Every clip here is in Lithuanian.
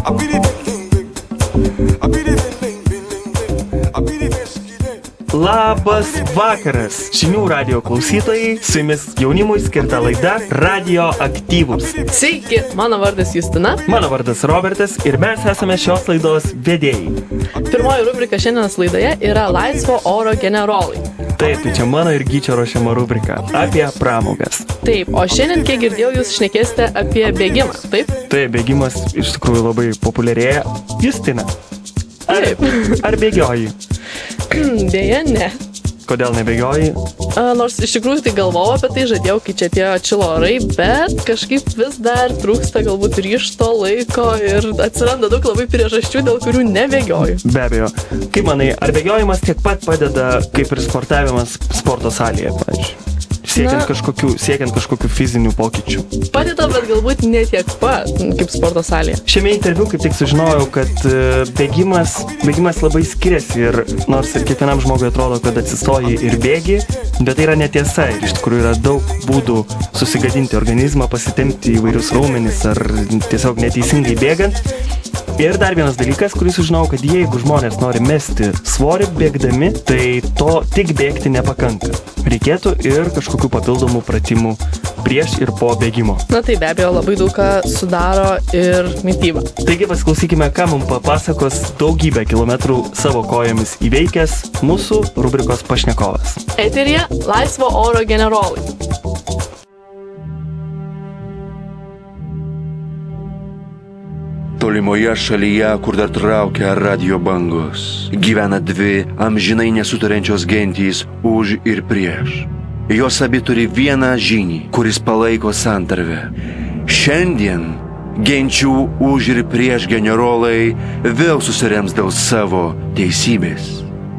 Labas vakaras, žinių radijo klausytojai, su jumis jaunimui skirta laida Radio Aktyvūs. Sveiki, mano vardas Justina. Mano vardas Robertas ir mes esame šios laidos vedėjai. Pirmoji rubrika šiandienos laidoje yra Laisvo oro generolai. Taip, tai čia mano ir Gyčio ruošiama rubrika apie pramogas. Taip, o šiandien, kiek girdėjau, jūs šnekėsite apie bėgimą, taip? Taip, bėgimas iš tikrųjų labai populiarėja. Justina, ar bėgioji? Dėja, ne. Kodėl nebėgioji? Nors iš tikrųjų tai galvojau apie tai, žadėjau, kai čia atėjo atšilo orai, bet kažkaip vis dar trūksta galbūt ryžto, laiko ir atsiranda daug labai priežasčių, dėl kurių nebėgioju. Be abejo. Kaip manai, ar bėgiojimas tiek pat padeda kaip ir sportavimas sporto salėje, pavyzdžiui? Siekiant kažkokių fizinių pokyčių. Padeda, bet galbūt ne tiek pat kaip sporto salėje. Šiame interviu kaip tik sužinojau, kad bėgimas labai skiriasi ir nors ir kiekvienam žmogui atrodo, kad atsistoji ir bėgi, bet tai yra netiesa ir iš tikrųjų yra daug būdų susigadinti organizmą, pasitempti įvairius raumenis ar tiesiog neteisingai bėgant. Ir dar vienas dalykas, kurį sužinojau, kad jeigu žmonės nori mesti svorį bėgdami, tai to tik bėgti nepakanka. Reikėtų ir kažkokių papildomų pratimų prieš ir po bėgimo. Na tai be abejo labai daug ką sudaro ir mityba. Taigi pasiklausykime, ką mums papasakos daugybę kilometrų savo kojomis įveikęs mūsų rubrikos pašnekovas. Eteryje Laisvo oro generolai. Tolimoje šalyje, kur dar traukia radio bangos, gyvena dvi amžinai nesutariančios gentys už ir prieš. Jos abi turi vieną žynį, kuris palaiko santarvę. Šiandien genčių už ir prieš generolai vėl susirems dėl savo teisybės.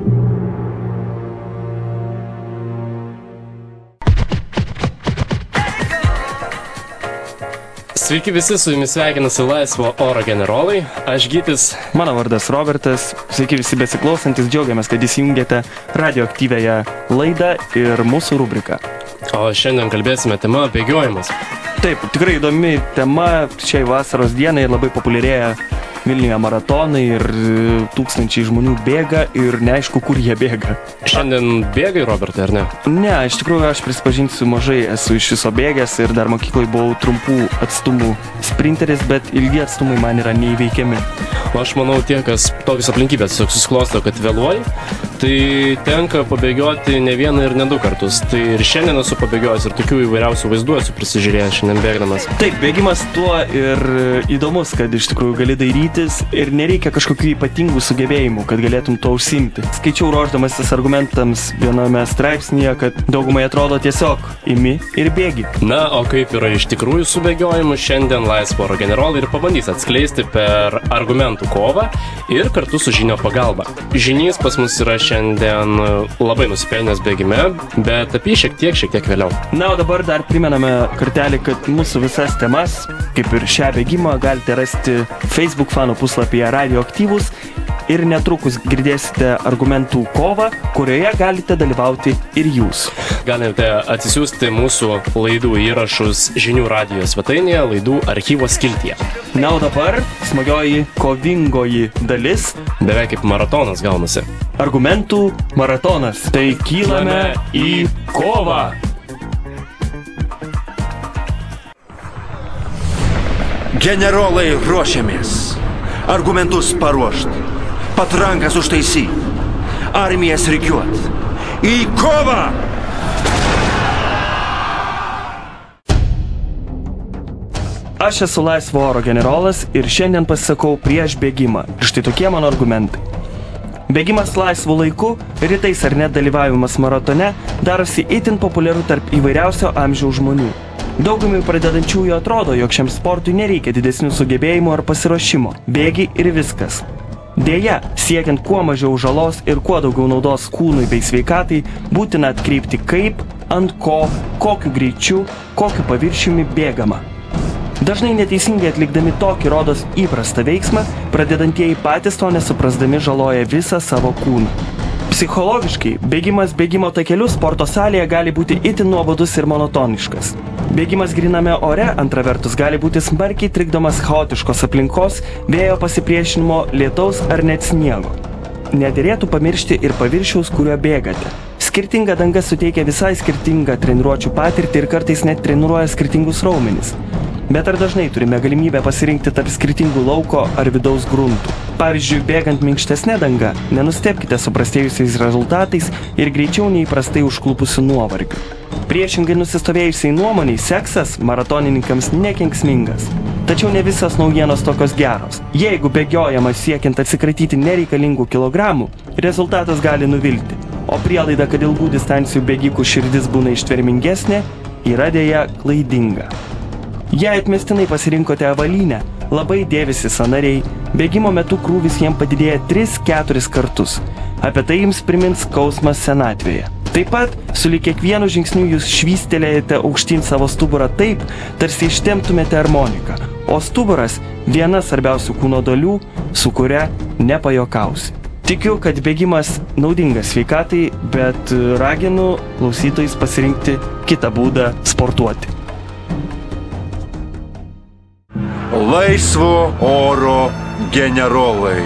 Sveiki visi, su jumis sveikinasi Laisvo oro generolai, aš Gytis. Mano vardas Robertas, sveiki visi besiklausantis, džiaugiamės, kad įsijungėte radioaktyviąją laidą ir mūsų rubriką. O šiandien kalbėsime tema bėgiojimas. Taip, tikrai įdomi tema šiai vasaros dienai ir labai populiarėja Vilniuje maratonai ir tūkstančiai žmonių bėga ir neaišku, kur jie bėga. Šiandien bėgai, Robertai, ar ne? Ne, iš tikrųjų aš prisipažinsiu, mažai esu iš viso bėgęs ir dar mokykloje buvau trumpų atstumų sprinteris, bet ilgi atstumai man yra neįveikiami. O aš manau, tie, kas tokios aplinkybės susiklosto, kad vėluoji, tai tenka pabėgioti ne vieną ir ne du kartus. Tai ir šiandien esu pabėgiojęs ir tokių įvairiausių vaizdų esu prisižiūrėjęs šiandien bėgdamas. Taip, bėgimas tuo ir įdomus, kad iš tikrųjų gali dairytis ir nereikia kažkokių ypatingų sugebėjimų, kad galėtum to užsiimti. Skaičiau ruošdamasis argumentams viename straipsnyje, kad daugumai atrodo tiesiog imi ir bėgi. Na, o kaip yra iš tikrųjų su bėgiojimu, šiandien Laisvo oro generolai ir pabandys atskleisti per argumentų kovą ir kartu su žinio pagalba. Žinys pas mus yra šiandien labai nusipelnęs bėgime, bet apie šiek tiek vėliau. Na, o dabar dar primename kartelį, kad mūsų visas temas, kaip ir šią bėgimą, galite rasti Facebook fanų puslapyje Radio Aktyvūs ir netrukus girdėsite argumentų kovą, kurioje galite dalyvauti ir jūs. Galite atsisiųsti mūsų laidų įrašus žinių radijo svetainėje, laidų archyvo skiltyje. Na, o dabar smagioji kovingoji dalis. Beveik kaip maratonas gaunasi. Argumentų maratonas. Tai kylame į kovą. Generolai, ruošiamės. Argumentus paruošt. Patrankas užtaisyt. Armijas rikiuot. Į kovą! Aš esu Laisvo oro generolas ir šiandien pasisakau prieš bėgimą. Ir štai tokie mano argumentai. Bėgimas laisvu laiku, rytais ar net dalyvavimas maratone darosi itin populiaru tarp įvairiausio amžiaus žmonių. Daugumai pradedančiųjų atrodo, jog šiam sportui nereikia didesnių sugebėjimų ar pasiruošimo. Bėgi ir viskas. Deja, siekiant kuo mažiau žalos ir kuo daugiau naudos kūnui bei sveikatai, būtina atkreipti kaip, ant ko, kokiu greičiu, kokiu paviršiumi bėgama. Dažnai neteisingai atlikdami tokį rodos įprastą veiksmą, pradedantieji patys to nesuprasdami žaloja visą savo kūną. Psichologiškai, bėgimas bėgimo takeliu sporto salėje gali būti itin nuobodus ir monotoniškas. Bėgimas griname ore, antra vertus, gali būti smarkiai trikdomas chaotiškos aplinkos, vėjo pasipriešinimo, lietaus ar net sniego. Nederėtų pamiršti ir paviršiaus, kuriuo bėgate. Skirtinga danga suteikia visai skirtingą treniruočių patirtį ir kartais net treniruoja skirtingus raumenis. Bet ar dažnai turime galimybę pasirinkti tarp skirtingų lauko ar vidaus gruntų? Pavyzdžiui, bėgant minkštesnė danga, nenustebkite suprastėjusiais rezultatais ir greičiau neįprastai užklupusiu nuovargiu. Priešingai nusistovėjusiai nuomoniai, seksas maratonininkams nekenksmingas. Tačiau ne visos naujienos tokios geros. Jeigu bėgiojama siekiant atsikratyti nereikalingų kilogramų, rezultatas gali nuvilti. O prielaida, kad ilgų distancijų bėgikų širdis būna ištvermingesnė, yra dėja klaidinga. Jei atmestinai pasirinkote avalynę, labai dėvisi sąnariai, bėgimo metu krūvis jiem padidėja 3-4 kartus. Apie tai jums primins skausmas senatvėje. Taip pat, sulig kiekvienu žingsniu jūs švystelėjate aukštyn savo stuburą taip, tarsi ištemptumėte harmoniką, o stuburas viena svarbiausių kūno dalių, su kuria nepajokausi. Tikiu, kad bėgimas naudingas sveikatai, bet raginu klausytojus pasirinkti kitą būdą sportuoti. Laisvo oro generolai.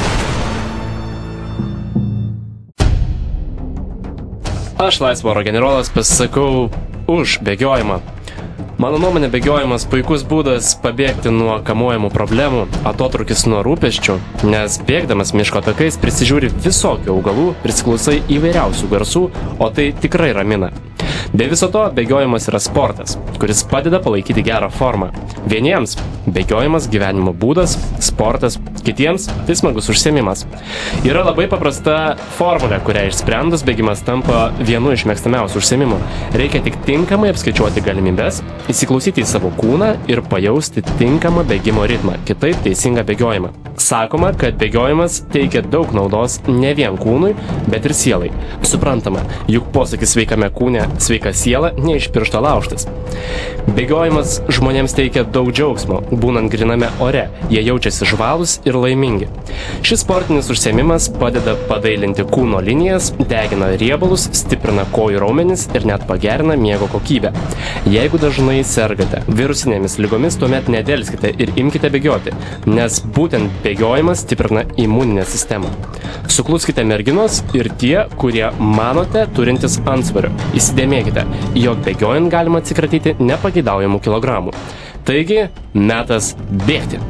Aš laisvo oro generolas pasisakau už bėgiojimą. Mano nuomonė, bėgiojimas puikus būdas pabėgti nuo kamuojamų problemų, atotrūkis nuo rūpesčių, nes bėgdamas miško takais prisižiūri visokių augalų, prisiklausai įvairiausių garsų, o tai tikrai ramina. Be viso to, bėgiojimas yra sportas, kuris padeda palaikyti gerą formą. Vieniems bėgiojimas gyvenimo būdas, sportas, kitiems tai smagus užsiėmimas. Yra labai paprasta formulė, kurią išsprendus bėgimas tampa vienu iš mėgstamiausių užsiėmimų. Reikia tik tinkamai apskaičiuoti galimybes, įsiklausyti į savo kūną ir pajausti tinkamą bėgimo ritmą, kitaip teisingą bėgiojimą. Sakoma, kad bėgiojimas teikia daug naudos ne vien kūnui, bet ir sielai. Suprantama, juk posakis sveikame kūne, sveika siela ne iš piršto laužtas. Bėgiojimas žmonėms teikia daug džiaugsmo, būnant griname ore, jie jaučiasi žvalūs ir laimingi. Šis sportinis užsiėmimas padeda padailinti kūno linijas, degina riebalus, stiprina kojų raumenis ir net pagerina miego kokybę. Jeigu dažnai sergate virusinėmis ligomis, tuomet nedelskite ir imkite bėgioti, nes būtent bėgiojimas stiprina imuninę sistemą. Sukluskite merginos ir tie, kurie manote turintis antsvorio. Įsidėmėkite, jog bėgiojant galima atsikratyti nepageidaujamų kilogramų. Taigi, metas bėgti.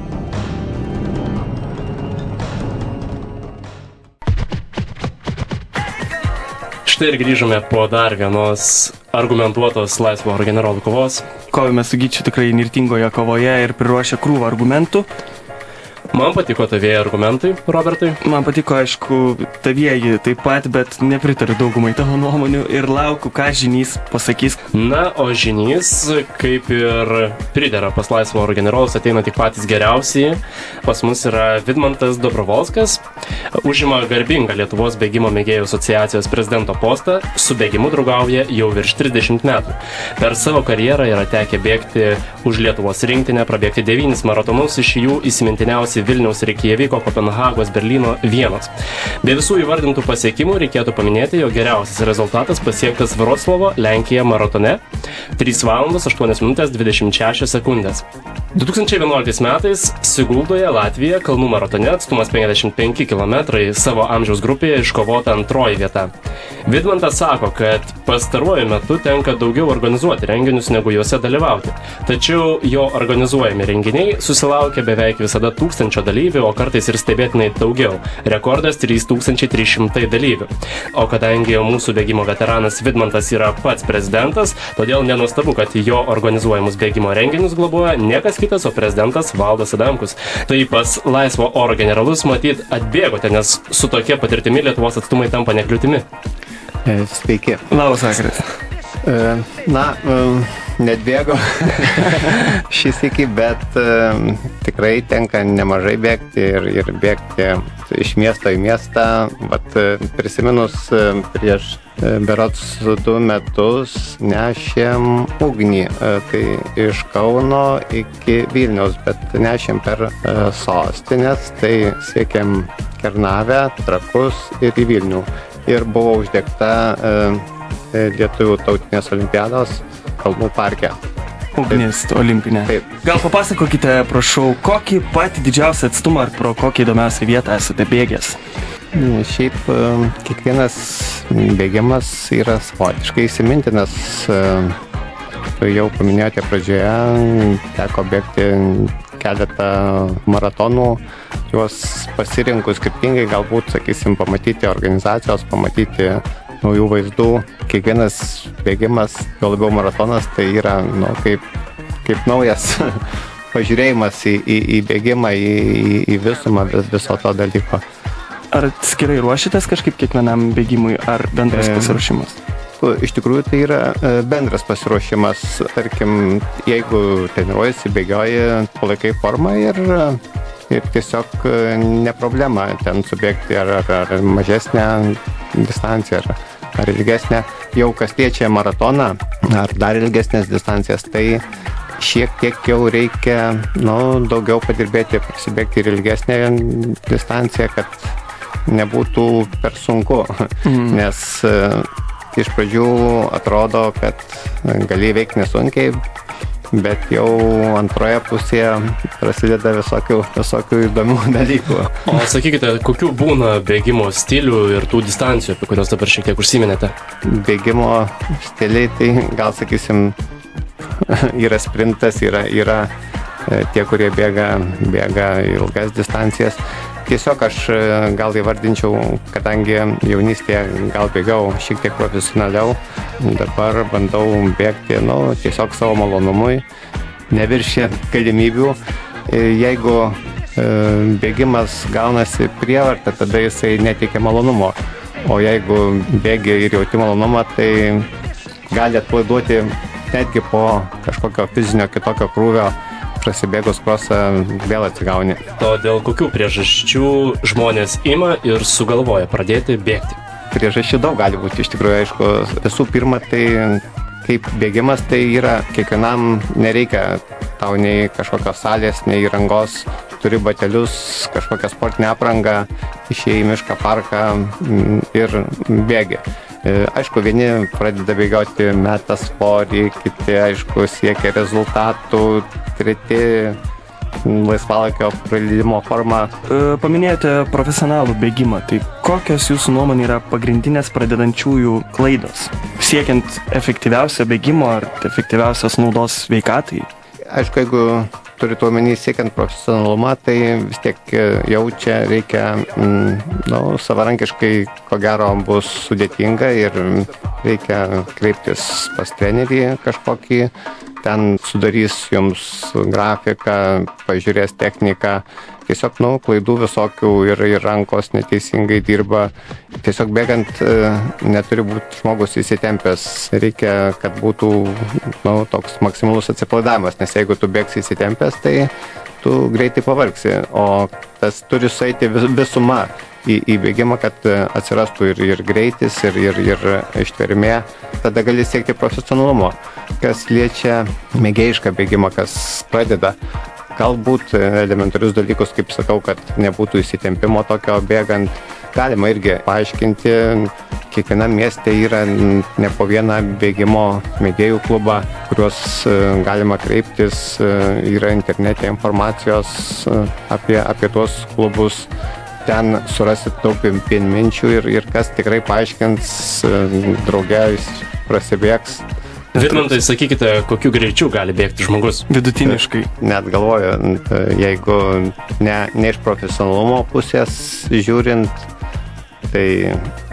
Štai ir grįžome po dar vienos argumentuotos laisvo oro generolų kovos. Kovėme su Gyčiu tikrai nirtingoje kovoje ir priruošę krūvą argumentų. Man patiko tavieji argumentai, Robertai. Man patiko, aišku, tavieji taip pat, bet nepritariu daugumai tavo nuomonių ir laukiu, ką Žynys pasakys. Na, o Žynys, kaip ir pridera pas laisvo oro generolus, ateina tik patys geriausiai. Pas mus yra Vidmantas Dobrovolskas, užima garbingą Lietuvos bėgimo mėgėjų asociacijos prezidento postą, su bėgimu draugauja jau virš 30 metų. Per savo karjerą yra tekę bėgti už Lietuvos rinktinę, prabėgti 9 maratonus, iš jų įsimintiniausi Vilniaus, Reikjaviko, Kopenhagos, Berlyno, Vienos. Be visų įvardintų pasiekimų reikėtų paminėti, jog geriausias rezultatas pasiektas Vroclavo, Lenkija maratone 3 valandos 8 minutės 26 sekundės. 2011 metais Siguldoje, Latvija, kalnų maratone atstumas 55 km savo amžiaus grupėje iškovota 2 vieta. Vidmantas sako, kad pastaruoju metu tenka daugiau organizuoti renginius negu juose dalyvauti. Tačiau jo organizuojami renginiai susilaukia beveik visada 1000 dalyvių, o kartais ir stebėtinai daugiau. Rekordas 3300 dalyvių. O kadangi mūsų bėgimo veteranas Vidmantas yra pats prezidentas, todėl nenuostabu, kad jo organizuojamus bėgimo renginius globoja niekas kitas, o prezidentas Valdas Adamkus. Tai pas laisvo oro generalus matyt atbėgote, nes su tokia patirtimi Lietuvos atstumai tampa nekliūtimi. Sveiki. Labas vakaras. Netbėgo šį sykį, bet tikrai tenka nemažai bėgti ir bėgti iš miesto į miestą. Prisiminus prieš berods 2 metus nešėm ugnį, tai iš Kauno iki Vilniaus, bet nešėm per sostinės, tai siekėm Kernavę, Trakus ir į Vilnių. Ir buvo uždegta Lietuvių tautinės olimpiados Kalnų parke. Ugnis olimpinė. Taip. Gal papasakokite, prašau, kokį patį didžiausią atstumą ar pro kokį įdomiausią vietą esate bėgęs? Šiaip kiekvienas bėgimas yra savotiškai įsimintinas. Jau paminėjote pradžioje, teko bėgti keletą maratonų, juos pasirinkus skirtingai, galbūt, sakysim, pamatyti organizacijos, pamatyti naujų vaizdų. Kiekvienas bėgimas, gal labiau maratonas, tai yra kaip naujas pažiūrėjimas į bėgimą, į visumą viso to dalyko. Ar atskirai ruošitės kažkaip kiekvienam bėgimui, ar bendras pasiruošimas? Iš tikrųjų, tai yra bendras pasiruošimas. Tarkim, jeigu treniruojasi, bėgioji, palaikai formą ir tiesiog ne problema ten subėgti ar mažesnę distanciją, ar ilgesnę. Jau kas liečia maratoną, ar dar ilgesnės distancijas, tai šiek tiek jau reikia daugiau padirbėti, pasibėgti ir ilgesnę distanciją, kad nebūtų per sunku. Nes iš pradžių atrodo, kad gali veikti nesunkiai, bet jau antroje pusėje prasideda visokių įdomių dalykų. O sakykite, kokių būna bėgimo stilių ir tų distancijų, apie kurios dabar šiek tiek užsiminėte? Bėgimo stiliai, tai gal sakysim, yra sprintas, yra tie, kurie bėga ilgas distancijas. Tiesiog aš gal įvardinčiau, kadangi jaunystėje gal bėgiau šiek tiek profesionaliau, dabar bandau bėgti tiesiog savo malonumui, neviršė galimybių. Jeigu bėgimas gaunasi prievarta, tada jisai neteikia malonumo. O jeigu bėgi ir jauti malonumą, tai gali atpalaiduoti netgi po kažkokio fizinio kitokio krūvio. Prasibėgus krosą vėl atsigauni. O dėl kokių priežasčių žmonės ima ir sugalvoja pradėti bėgti? Priežasčių daug gali būti, iš tikrųjų, aišku. Visų pirma, tai kaip bėgimas, tai yra kiekvienam nereikia tau nei kažkokios salės, nei įrangos, turi batelius, kažkokią sportinę aprangą, išėjai į mišką, parką ir bėgi. Aišku, vieni pradeda bėgioti, meta svorį, kiti, aišku, siekia rezultatų, treti laisvalaikio praleidimo formą. Paminėjote profesionalų bėgimą, tai kokios jūsų nuomonė yra pagrindinės pradedančiųjų klaidos, siekiant efektyviausio bėgimo ar efektyviausios naudos sveikatai? Aišku, jeigu turite omeny siekiant profesionalumą, tai vis tiek jau čia reikia, savarankiškai, ko gero, bus sudėtinga ir reikia kreiptis pas trenerį kažkokį, ten sudarys jums grafiką, pažiūrės techniką, tiesiog, klaidų visokių ir rankos neteisingai dirba. Tiesiog bėgant neturi būti žmogus įsitempęs, reikia, kad būtų toks maksimalus atsipalaidavimas, nes jeigu tu bėgsi įsitempęs, tai tu greitai pavargsi, o tas turi sueiti visuma į bėgimą, kad atsirastų ir greitis, ir ištvermė, tada gali siekti profesionalumo. Kas liečia mėgėjišką bėgimą, kas pradeda, galbūt elementarius dalykus, kaip sakau, kad nebūtų įsitempimo tokio bėgant, galima irgi paaiškinti. Kiekvienam mieste yra ne po vieną bėgimo mėgėjų klubą, kuriuos galima kreiptis, yra internete informacijos apie tuos klubus. Ten surasit daug vienminčių ir kas tikrai paaiškins, drauge prasibėgs. Vidmantai, sakykite, kokiu greičiu gali bėgti žmogus? Vidutiniškai. Net galvoju, jeigu ne iš profesionalumo pusės žiūrint, tai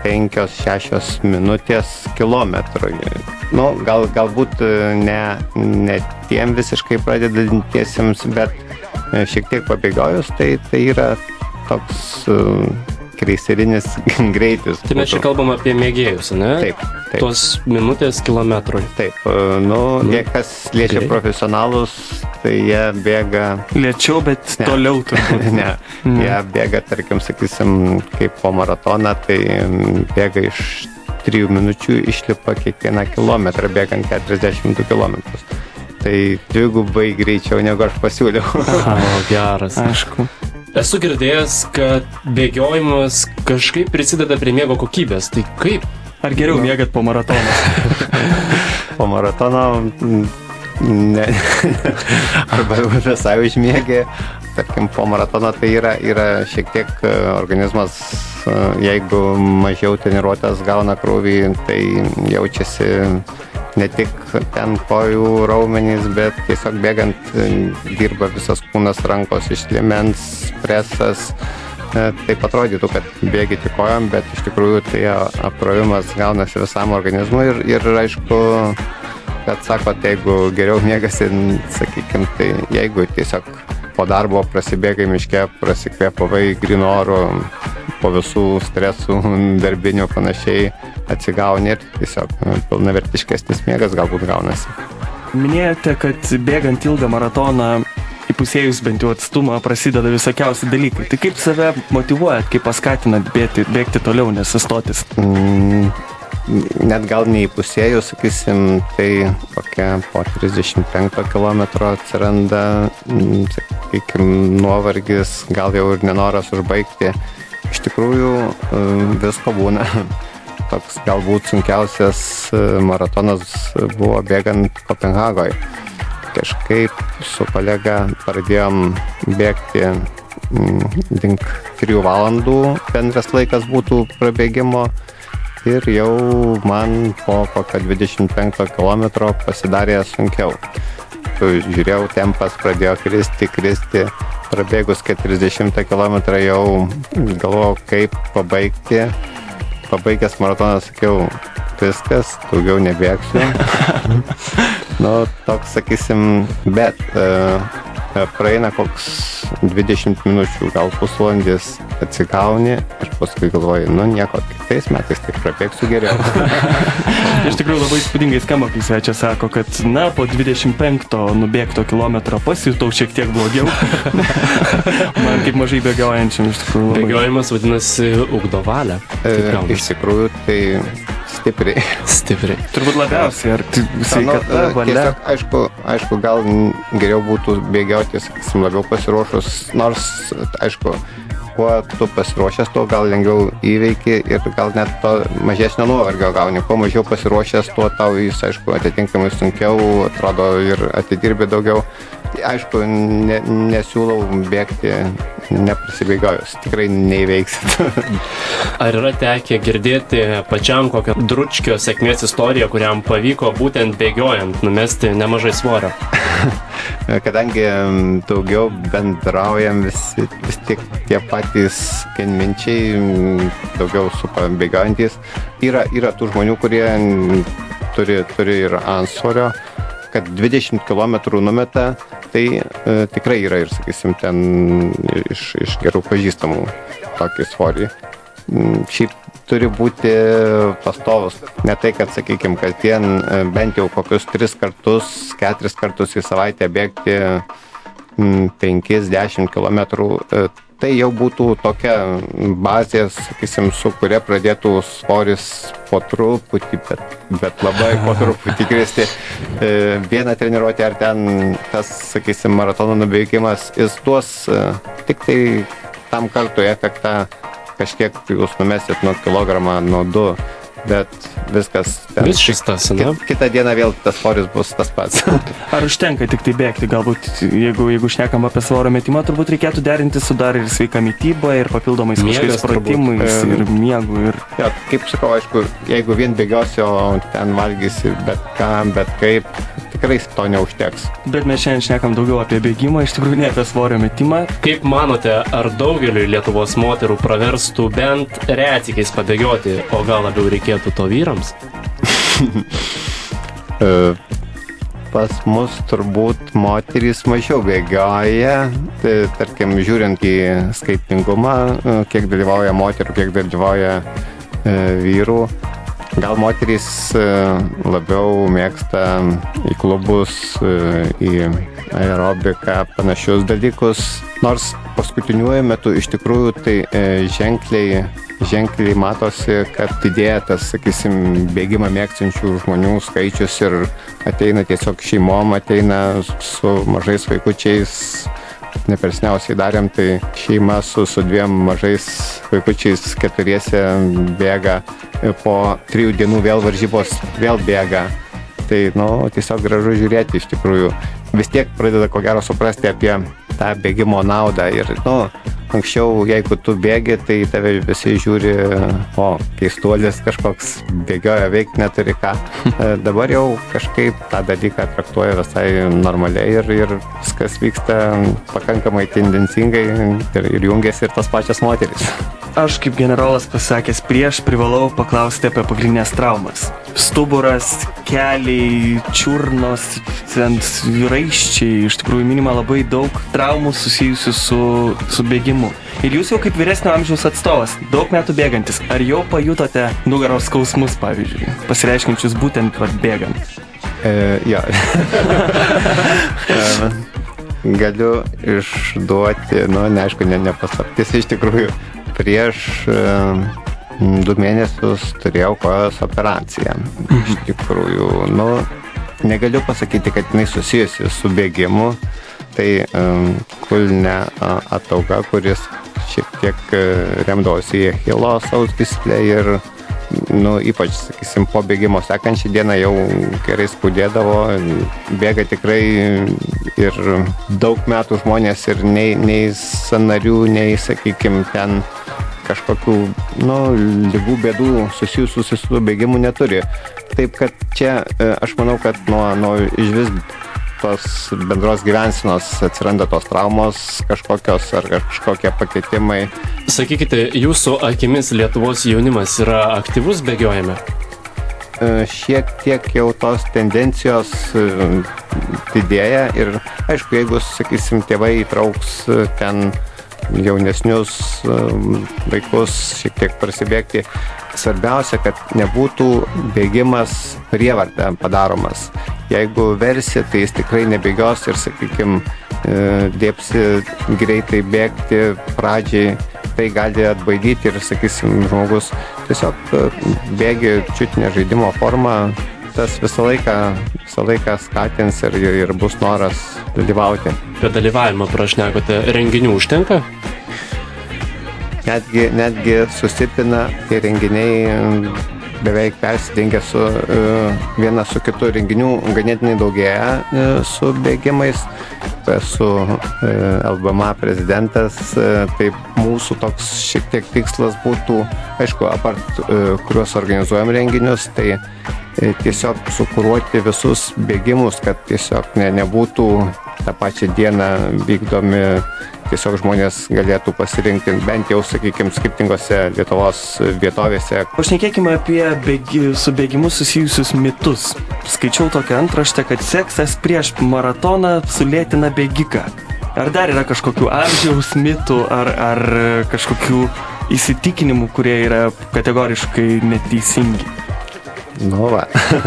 5-6 minutės kilometrui. Galbūt ne tiem visiškai pradedantiesiems, bet šiek tiek pabėgiojus, tai yra toks kreiserinis greitis. Tai mes čia kalbam apie mėgėjus, ne? Taip. Tos minutės kilometrui. Taip, jie kas liečia profesionalus, tai jie bėga... Lėčiau, bet toliau turbūt. Ne, jie bėga, tarkim, sakysim, kaip po maratoną, tai bėga iš 3 minučių, išlipa kiekvieną kilometrą, bėgant 42 kilometrus. Tai dvigubai greičiau, negu aš pasiūliau. Geras. Aišku. Esu girdėjęs, kad bėgiojimas kažkaip prisideda prie miego kokybės. Tai kaip? Ar geriau miegat po maratono? Po maratono ne, arba visai užmiegi. Tarkim, po maratono tai yra šiek tiek organizmas, jeigu mažiau treniruotės gauna krūvį, tai jaučiasi ne tik ten kojų raumenys, bet tiesiog bėgant dirba visas kūnas, rankos iš liemens, presas. Taip atrodytų, kad bėgi tik kojom, bet iš tikrųjų tai apkrovimas gaunasi visam organizmui ir aišku, kad sakot, jeigu geriau miegasi, sakykime, tai jeigu tiesiog po darbo prasibėgai miške, prasikvėpavai grynu oru, po visų stresų, darbinių panašiai atsigauni ir tiesiog pilnavertiškesnis miegas galbūt gaunasi. Minėjote, kad bėgant ilgą maratoną, įpusėjus bent jau atstumą, prasideda visokiausi dalykai. Tai kaip save motyvuojat, kaip paskatinat bėgti toliau, nesustotis? Net gal neįpusėjus, sakysim, tai kokia po 35 kilometro atsiranda, sakykim, nuovargis, gal jau ir nenoras užbaigti. Iš tikrųjų, visko būna. Toks galbūt sunkiausias maratonas buvo bėgant Kopenhagoje. Kažkaip su kolega pradėjom bėgti link 3 valandų, bendras laikas būtų prabėgimo ir jau man po kokio 25 kilometro pasidarė sunkiau. Žiūrėjau, tempas pradėjo kristi, prabėgus 40 kilometrą jau galvojau, kaip pabaigti. Pabaigęs maratoną sakiau, viskas, daugiau nebėgsiu. Toks, sakysim, bet praeina koks 20 minučių, gal pusvalandis, atsigauni ir paskui galvoji, nieko, kitais metais tik prabėgsiu geriau. Iš tikrųjų labai įspūdingai skamba, kai svečias sako, kad po 25 nubėgto kilometro pasijutau šiek tiek blogiau. Man kaip mažai bėgiojančiam iš tikrųjų labai. Bėgiojimas vadinasi ugdo valią. Iš tikrųjų tai stipriai. Turbūt labiausiai, ar sveikata, valia? Aišku, gal geriau būtų bėgioti, sakysim, labiau pasiruošus, nors, aišku, kuo tu pasiruošęs, tuo gal lengviau įveiki ir gal net to mažesnio nuovargio gauni. Kuo mažiau pasiruošęs, tuo tau jis, aišku, atitinkamai sunkiau, atrodo ir atidirbi daugiau. Aišku, nesiūlau bėgti neprasibėgiojus, tikrai neįveiksit. Ar yra tekę girdėti pačiam kokią Dručkio sėkmės istoriją, kuriam pavyko būtent bėgiojant numesti nemažai svorio? Kadangi daugiau bendraujam vis tik tie patys kenminčiai, daugiau supa bėgiojantys, yra tų žmonių, kurie turi ir antsvorio, kad 20 km numeta, tai tikrai yra ir, sakysim, ten iš gerų pažįstamų tokį svorį. Šiaip turi būti pastovus. Ne tai, kad, sakykim, kasdien bent jau kokius 3 kartus, 4 kartus į savaitę bėgti 5-10 km. Tai jau būtų tokia bazė, sakysim, su kuria pradėtų svoris po truputį, bet labai po truputį kristi. Vieną treniruotę ar ten tas, sakysim, maratono nubėgimas, jis duos tik tai tam kartui efektą, kažkiek jūs numesit nuo kilogramą, nuo 2, bet viskas ten. Vis šis tas, ne? Kitą dieną vėl tas svoris bus tas pats. Ar užtenka tik tai bėgti? Galbūt, jeigu šnekam apie svorio metimą, turbūt reikėtų derinti su dar ir sveika mityba, ir papildomais kažkokiais pratimais, ir miegu. Jo, kaip sakau, aišku, jeigu vien bėgiosi, o ten valgysi bet ką, bet kaip, tikrai to neužteks. Bet mes šiandien šnekam daugiau apie bėgimą, iš tikrųjų ne apie svorio metimą. Kaip manote, ar daugeliui Lietuvos moterų praverstų bent retsykiais pabėgioti, o gal labiau reikėtų to vyrams? Pas mus turbūt moterys mažiau bėgioja, tai, tarkim, žiūrint į skaitlingumą, kiek dalyvauja moterų, kiek dalyvauja vyrų. Gal moterys labiau mėgsta į klubus, į aerobiką, panašius dalykus, nors paskutiniuoju metu iš tikrųjų tai ženkliai matosi, kad didėja tas, sakysim, bėgimą mėgstančių žmonių skaičius ir ateina tiesiog šeimom, ateina su mažais vaikučiais, ne per seniausiai darėm, tai šeima su 2 mažais vaikučiais 4 bėga, po 3 dienų vėl varžybos vėl bėga. Tai, tiesiog gražu žiūrėti iš tikrųjų. Vis tiek pradeda ko gero suprasti apie tą bėgimo naudą ir, anksčiau, jeigu tu bėgi, tai tave visi žiūri, keistuolis kažkoks bėgioja, veik neturi ką. Dabar jau kažkaip tą dalyką traktuoja visai normaliai ir viskas vyksta pakankamai tendencingai ir jungiasi ir tas pačias moteris. Aš kaip generolas pasakęs prieš privalau paklausti apie pagrindinės traumas. Stuburas, keliai, čiurnos, raiščiai, iš tikrųjų minima labai daug traumų susijusių su bėgimu. Ir jūs jau kaip vyresnio amžiaus atstovas, daug metų bėgantis, ar jau pajutote nugaros skausmus, pavyzdžiui, pasireiškiančius būtent bėgant? Jo. Galiu išduoti, neaišku, nepaslaptis iš tikrųjų. Prieš 2 mėnesius turėjau kojos operaciją. Iš tikrųjų, negaliu pasakyti, kad jinai susijusi su bėgimu. Tai kulne atauga, kuris šiek tiek remdavosi į Achilo sausgyslę ir, ypač, sakysim, po bėgimo sekančią dieną jau gerai skaudėdavo. Bėga tikrai ir daug metų žmonės ir nei sąnarių, nei, sakykim, ten kažkokių, ligų, bėdų susijusių su bėgimu neturi. Taip, kad čia aš manau, kad nuo išvis tos bendros gyvensenos atsiranda tos traumos kažkokios ar kažkokie pakitimai. Sakykite, jūsų akimis Lietuvos jaunimas yra aktyvus bėgiojime? Šiek tiek jau tos tendencijos didėja ir, aišku, jeigu, sakysim, tėvai įtrauks ten jaunesnius vaikus šiek tiek prasibėgti. Svarbiausia, kad nebūtų bėgimas prievarta padaromas. Jeigu versi, tai jis tikrai nebėgios ir, sakykim, dėpsi greitai bėgti pradžiai, tai gali atbaidyti ir, sakysim, žmogus tiesiog bėgi čiutinę žaidimo formą, tas visą laiką skatins ir bus noras dalyvauti. Apie dalyvavimą prašnekote, renginių užtenka? Netgi susipina tie renginiai beveik persidengia vienas su kitu, renginių ganėtinai daugėja su bėgimais. Esu LBMA prezidentas, tai mūsų toks šiek tiek tikslas būtų, aišku, apart kuriuos organizuojam renginius, tai tiesiog sukuruoti visus bėgimus, kad tiesiog nebūtų tą pačią dieną vykdomi, tiesiog žmonės galėtų pasirinkti bent jau, sakykime, skirtingose Lietuvos vietovėse. Pašnekėkime apie su bėgimu susijusius mitus. Skaičiau tokią antraštę, kad seksas prieš maratoną sulėtina bėgiką. Ar dar yra kažkokių amžiaus mitų ar kažkokių įsitikinimų, kurie yra kategoriškai neteisingi? Va.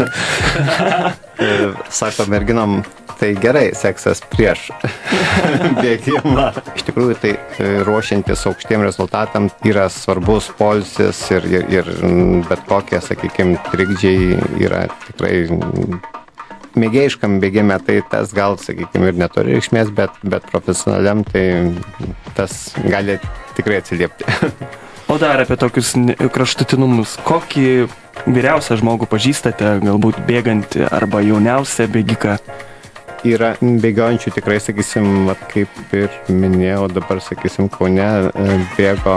Sako merginom, tai gerai, seksas prieš bėgimą. Iš tikrųjų, tai ruošiantis aukštiem rezultatam yra svarbus poilsis ir bet kokie, sakykime, trikdžiai yra tikrai mėgėjiškam bėgime, tai tas gal, sakykime, ir neturi reikšmės, bet profesionaliam tai tas gali tikrai atsiliepti. O dar apie tokius kraštutinumus. Kokį vyriausią žmogų pažįstate, galbūt bėgantį arba jauniausią bėgiką? Yra bėgiojančių tikrai, sakysim, kaip ir minėjau, dabar, sakysim, Kaune bėgo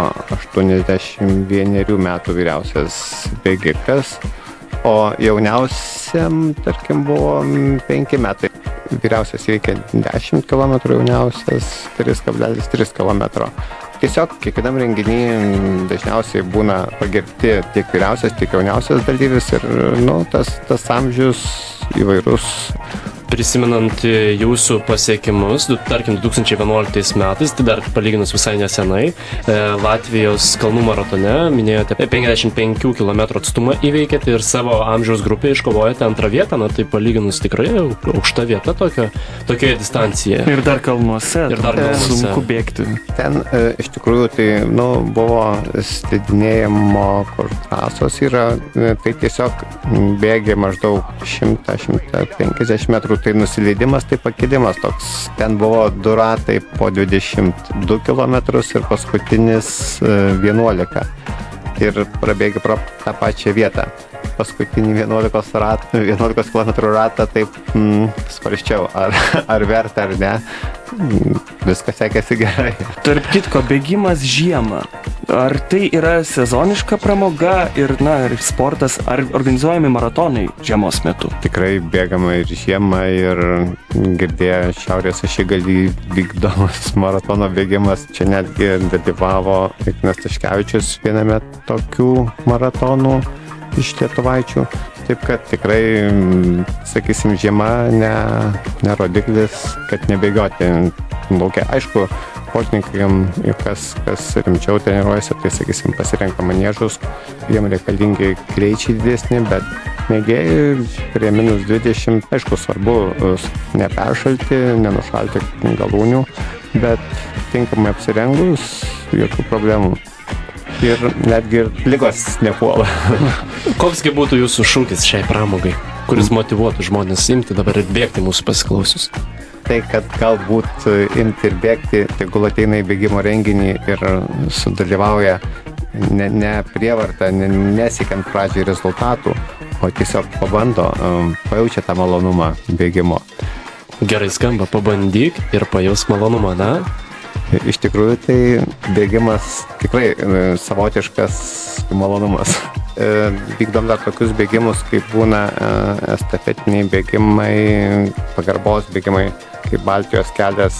81 metų vyriausias bėgikas, o jauniausiam, tarkim, buvo 5 metai. Vyriausias įveikė 10 km, jauniausias 3,3 km. Tiesiog kiekvienam renginį dažniausiai būna pagerbti tiek vyriausias, tiek jauniausias dalyvis ir tas amžius įvairus. Prisimenant jūsų pasiekimus, tarkim 2011 metais, tai dar palyginus visai nesenai, Latvijos kalnų maratone minėjote 55 km atstumą įveikėte ir savo amžiaus grupėje iškovojate 2 vietą, tai palyginus tikrai aukšta vieta tokioje distancijoje. Ir dar kalnuose, sunku bėgti. Ten iš tikrųjų tai buvo slidinėjimo, kur trasos yra, tai tiesiog bėgė maždaug 100-150 metrų. tai nusileidimas, tai pakilimas toks. Ten buvo 2 ratai po 22 km ir paskutinis 11. Ir prabėgi pro tą pačią vietą. Paskutinį 11 km ratą taip svarsčiau, ar verta ar ne. Viskas sekėsi gerai. Tarp kitko, bėgimas žiemą. Ar tai yra sezoniška pramoga ir sportas, ar organizuojami maratonai žiemos metu? Tikrai bėgama ir žiemą, ir girdėjo Šiaurės ašigaly vykdomas maratono bėgimas. Čia netgi dalyvavo Ignas Taškevičius viename tokių maratonų iš lietuvaičių. Taip kad tikrai, sakysim, žiema ne rodiklis, kad nebėgioti lauke. Aišku, sportininkam, kas rimčiau treniruojasi, tai, sakysim, pasirenka maniežus, jiem reikalingi greičiai didesni, bet mėgėjai prie -20, aišku, svarbu neperšalti, nenušalti galūnių, bet tinkamai apsirengus, jokių problemų. Ir netgi ligos nepuola. Koksgi būtų jūsų šūkis šiai pramogai, kuris motyvuotų žmonės imti dabar ir bėgti mūsų pasiklausius? Tai, kad galbūt imti ir bėgti, tegul ateina į bėgimo renginį ir sudalyvauja ne prievartą, nesiekiant pradžiai rezultatų, o tiesiog pabando, pajaučia tą malonumą bėgimo. Gerai skamba, pabandyk ir pajausk malonumą, na? Iš tikrųjų, tai bėgimas tikrai savotiškas malonumas. Vykdom dar tokius bėgimus, kaip būna estafetiniai bėgimai, pagarbos bėgimai, kaip Baltijos kelias,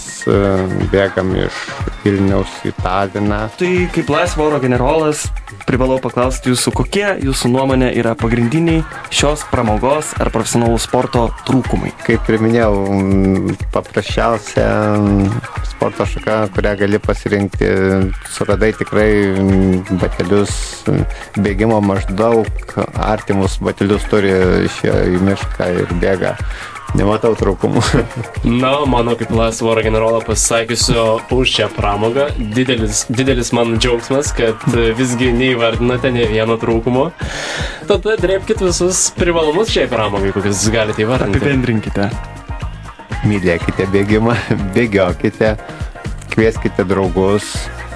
bėgam iš Vilniaus į Taliną. Tai kaip laisvo oro generolas privalau paklausti jūsų, kokie jūsų nuomonė yra pagrindiniai šios pramogos ar profesionalų sporto trūkumai? Kaip ir minėjau, paprasčiausia sporto šaka, kurią gali pasirinkti, suradai tikrai batelius bėgimo, maždaug artimus batelius turi, išėjo į mišką ir bėga. Nematau trūkumų. Na, mano kaip laisvo oro generolo pasisakysiu už šią pramogą. Didelis man džiaugsmas, kad visgi neįvardinate ne vieno trūkumo. Tada drėbkit visus privalumus šiai pramogai, kokius galite įvardinti. Apibendrinkite. Mylėkite bėgimą, bėgiokite, kvieskite draugus,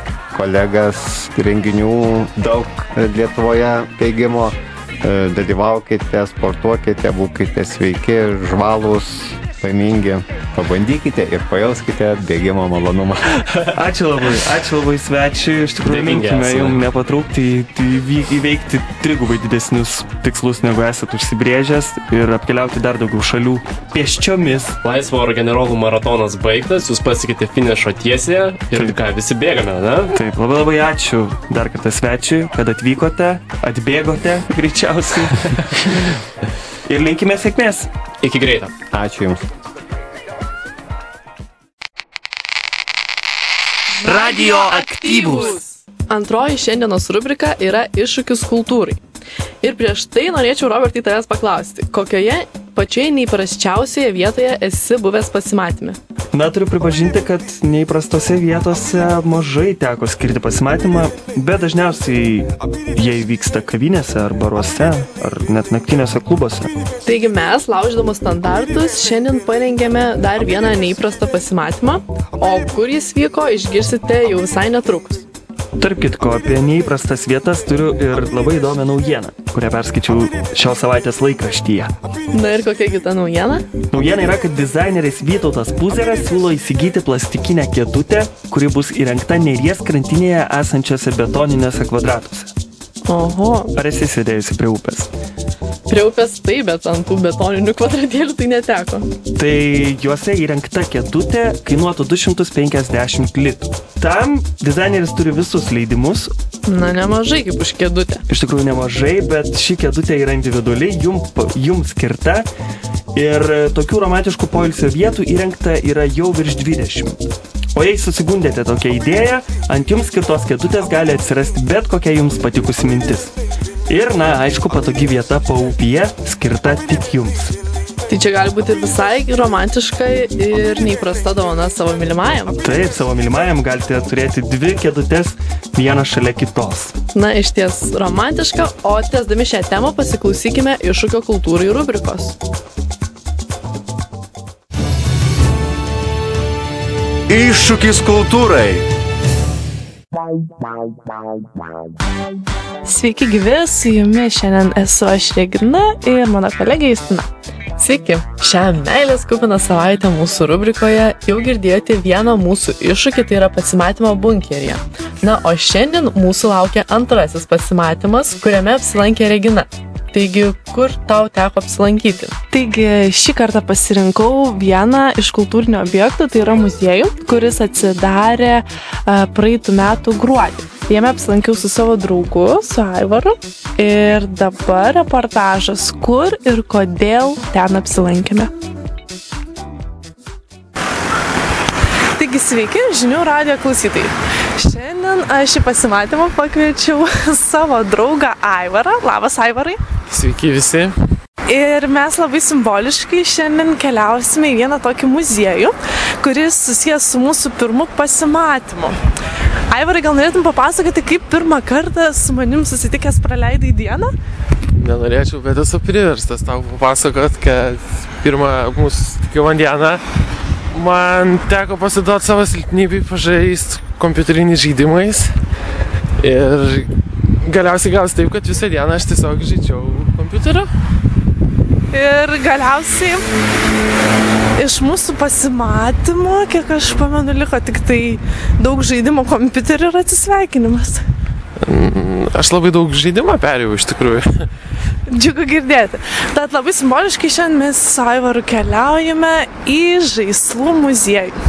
kolegas, renginių daug Lietuvoje bėgimo. Dalyvaukite, sportuokite, būkite sveiki, žvalūs, laimingi. Pabandykite ir pajauskite bėgimo malonumą. Ačiū labai svečiui. Iš tikrųjų, linkime jums nepatraukti, įveikti 3 didesnius tikslus, negu esate užsibrėžęs, ir apkeliauti dar daugiau šalių pėsčiomis. Laisvo oro generolų maratonas baigtas, jūs pasiekėte finišo tiesėje ir ką, visi bėgame, ne? Taip, labai ačiū dar kartą svečiui, kad atvykote, atbėgote greičiausiai. Ir linkime sėkmės. Iki greito. Ačiū Jums. Radio aktyvūs. Antroji šiandienos rubrika yra iššūkis kultūrai. Ir prieš tai norėčiau, Robertai, tavęs paklausti, kokioje pačioje neįprasčiausioje vietoje esi buvęs pasimatyme? Na, turiu pripažinti, kad neįprastose vietose mažai teko skirti pasimatymą, bet dažniausiai jie vyksta kavinėse ar baruose, ar net naktiniuose klubuose. Taigi mes, lauždamos standartus, šiandien parengėme dar vieną neįprastą pasimatymą, o kur jis vyko, išgirsite jau visai netrukus. Tarp kitko, apie neįprastas vietas turiu ir labai įdomią naujieną, kurią perskaičiau šios savaitės laikraštyje. Na ir kokia kita naujiena? Naujiena yra, kad dizaineris Vytautas Puzeras siūlo įsigyti plastikinę kėdutę, kuri bus įrengta Neries krantinėje esančiose betoninėse kvadratuose. Oho. Ar esi sėdėjusi prie upės? Prie upės taip, bet ant tų betoninių kvadratėlių tai neteko. Tai juose įrengta kėdutė kainuotų 250 litų. Tam dizaineris turi visus leidimus. Na, nemažai kaip už kėdutę. Iš tikrųjų nemažai, bet ši kėdutė yra individualiai jums skirta. Ir tokių romantiškų poilsio vietų įrengta yra jau virš 20. O jei susigundėte tokią idėją, ant jums skirtos kėdutės gali atsirasti bet kokia jums patikusi mintis. Ir, na, aišku, patogi vieta paupyje skirta tik jums. Tai čia gali būti visai romantiška ir neįprasta dovana savo mylimajam. Taip, savo mylimajam galite turėti 2 kėdutės, vieną šalia kitos. Na, iš ties romantiška, o tęsdami šią temą pasiklausykime iššūkio kultūrai rubrikos. Iššūkis kultūrai. Sveiki gyvi, su jumis šiandien esu aš Regina ir mano kolegė Justina. Sveiki! Šią meilės kupiną savaitę mūsų rubrikoje jau girdėjote vieną mūsų iššūkį, tai yra pasimatymą bunkeryje. Na, o šiandien mūsų laukia antrasis pasimatymas, kuriame apsilankė Regina. Taigi, kur tau teko apsilankyti? Taigi, šį kartą pasirinkau vieną iš kultūrinio objektų, tai yra muziejų, kuris atsidarė praeitų metų gruodį. Jame apsilankiau su savo draugu, su Aivaru, ir dabar reportažas, kur ir kodėl ten apsilankėme. Taigi, sveiki, žinių radijo klausytojai. Šiandien aš į pasimatymą pakviečiau savo draugą Aivarą. Labas, Aivarai. Sveiki visi. Ir mes labai simboliškai šiandien keliausime į vieną tokį muziejų, kuris susijęs su mūsų pirmu pasimatymu. Aivarai, gal norėtum papasakoti, kaip pirmą kartą su manim susitikęs praleidai dieną? Nenorėčiau, bet esu priverstas tau papasakot, kad pirmą mūsų susitikimo dieną man teko pasiduoti savo silpnybei pažaisti kompiuteriniais žaidimais. Ir galiausiai gausi taip, kad visą dieną aš tiesiog žaidžiau kompiuteriu. Ir galiausiai iš mūsų pasimatymo, kiek aš pamenu, liko tik tai daug žaidimo kompiuteriu ir atsisveikinimas. Aš labai daug žaidimą perėjau iš tikrųjų. Džiugu girdėti. Tad labai simboliškai šiandien mes su Aivaru keliaujame į žaislų muziejų.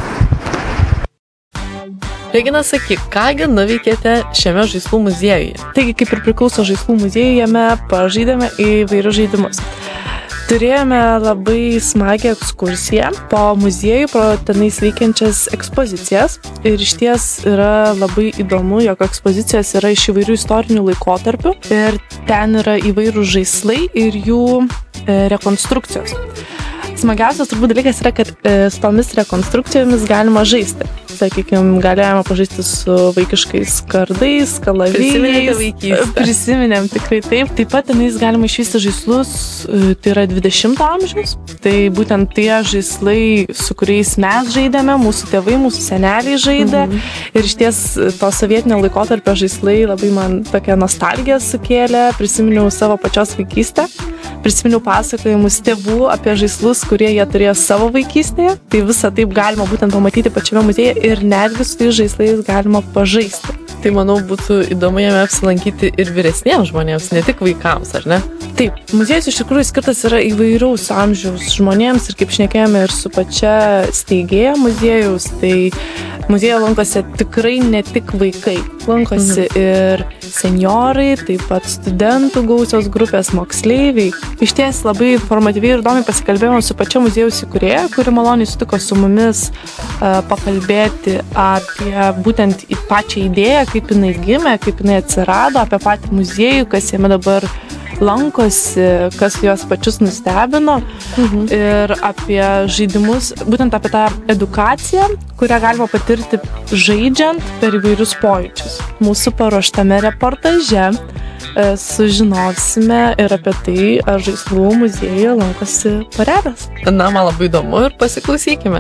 Regina, sakyk, kągi nuveikėte šiame žaislų muziejuje? Taigi, kaip ir priklauso žaislų muziejui, jame pažaidėme įvairius žaidimus. Turėjome labai smagią ekskursiją po muziejų, pro tenais veikiančias ekspozicijas. Ir išties yra labai įdomu, jog ekspozicijos yra iš įvairių istorinių laikotarpių. Ir ten yra įvairūs žaislai ir jų rekonstrukcijos. Smagiausias turbūt dalykas yra, kad su tomis rekonstrukcijomis galima žaisti. Sakykime, galėjome pažaisti su vaikiškais kardais, kalavijais. Prisiminėm tikrai taip. Taip pat tenais galima išvysti žaislus, tai yra 20 amžiaus. Tai būtent tie žaislai, su kuriais mes žaidėme, mūsų tėvai, mūsų seneliai žaidė. Ir išties to sovietinio laikotarpio žaislai labai man tokią nostalgiją sukėlė. Prisiminiau savo pačios vaikystę. Prisiminiau pasakojimus tėvų apie žaislus, kurie jie turėjo savo vaikystėje. Tai visą taip galima būtent pamatyti pačiame muziejuje ir netgi su tais žaislais galima pažaisti. Tai manau būtų įdomu jame apsilankyti ir vyresniems žmonėms, ne tik vaikams, ar ne? Taip, muziejus iš tikrųjų skirtas yra įvairaus amžiaus žmonėms ir kaip šnekėjome ir su pačia steigėja muziejaus, tai muziejuje lankosi tikrai ne tik vaikai, lankosi ir senjorai, taip pat studentų gausios grupės, moksleiviai. Iš ties labai informatyviai ir įdomiai pasikalbėjome su pačia muziejaus įkūrėja, kuri maloniai sutiko su mumis pakalbėti apie būtent pačią idėją, kaip jinai gimė, kaip jinai atsirado, apie patį muziejų, kas jame dabar lankosi, kas juos pačius nustebino ir apie žaidimus, būtent apie tą edukaciją, kurią galima patirti žaidžiant per įvairius pojūčius. Mūsų paruoštame reportaže sužinosime ir apie tai, ar žaislų muziejuje lankosi porelės. Na, man labai įdomu ir pasiklausykime.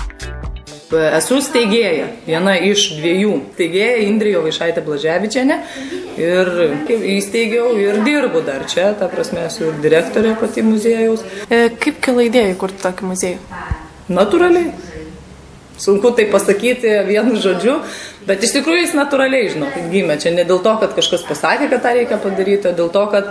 Esu steigėja, viena iš dviejų. Steigėja Indrė Jovaišaitė Blaževičienė ir įsteigiau ir dirbu dar čia, ta prasme esu direktorė pati muziejaus. Kaip kilo idėja įkurti tokį muziejų? Natūraliai. Sunku tai pasakyti vienu žodžiu, bet iš tikrųjų jis natūraliai, žinok, gimė. Čia ne dėl to, kad kažkas pasakė, kad tą reikia padaryti, o dėl to, kad